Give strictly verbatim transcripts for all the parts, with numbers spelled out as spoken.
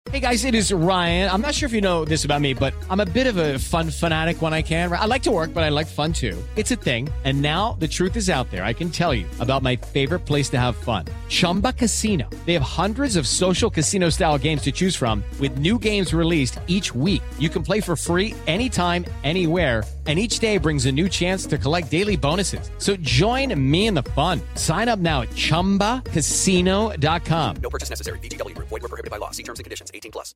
Hey guys, it is Ryan. I'm not sure if you know this about me, but I'm a bit of a fun fanatic when I can. I like to work, but I like fun too. It's a thing. And now the truth is out there. I can tell you about my favorite place to have fun. Chumba Casino. They have hundreds of social casino style games to choose from with new games released each week. You can play for free anytime, anywhere. And each day brings a new chance to collect daily bonuses. So join me in the fun. Sign up now at chumba casino dot com. No purchase necessary. V G W. Void where prohibited by law. See terms and conditions. eighteen plus.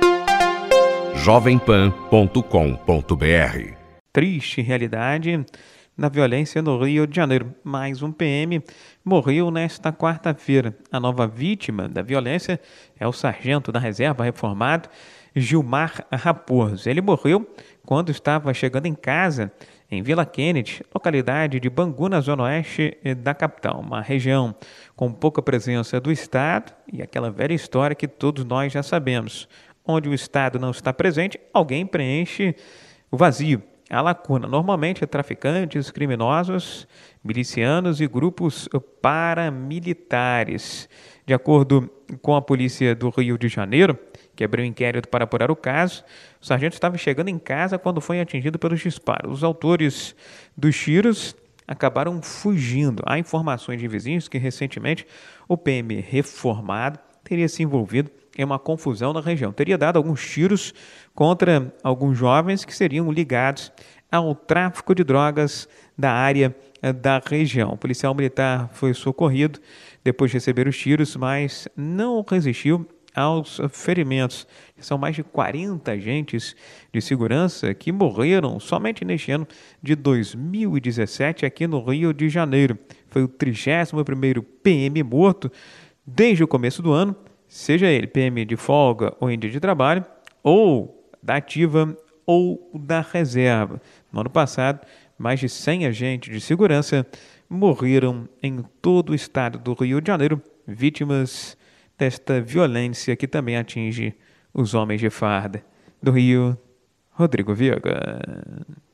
jovem pan ponto com ponto b r. Triste realidade da violência no Rio de Janeiro. Mais um P M morreu nesta quarta-feira. A nova vítima da violência é o sargento da reserva reformado Gilmar Raposo. Ele morreu quando estava chegando em casa em Vila Kennedy, localidade de Bangu, na zona oeste da capital, uma região com pouca presença do Estado e aquela velha história que todos nós já sabemos. Onde o Estado não está presente, alguém preenche o vazio, a lacuna. Normalmente, traficantes, criminosos, milicianos e grupos paramilitares. De acordo com a polícia do Rio de Janeiro, que abriu um inquérito para apurar o caso, o sargento estava chegando em casa quando foi atingido pelos disparos. Os autores dos tiros acabaram fugindo. Há informações de vizinhos que recentemente o P M reformado teria se envolvido em uma confusão na região. Teria dado alguns tiros contra alguns jovens que seriam ligados ao tráfico de drogas da área da região. O policial militar foi socorrido depois de receber os tiros, mas não resistiu aos ferimentos. São mais de quarenta agentes de segurança que morreram somente neste ano de dois mil e dezessete aqui no Rio de Janeiro. Foi o trigésimo primeiro P M morto desde o começo do ano, seja ele P M de folga ou em dia de trabalho, ou da ativa ou da reserva. No ano passado, mais de cem agentes de segurança morreram em todo o estado do Rio de Janeiro, vítimas desta violência que também atinge os homens de farda. Do Rio, Rodrigo Viega.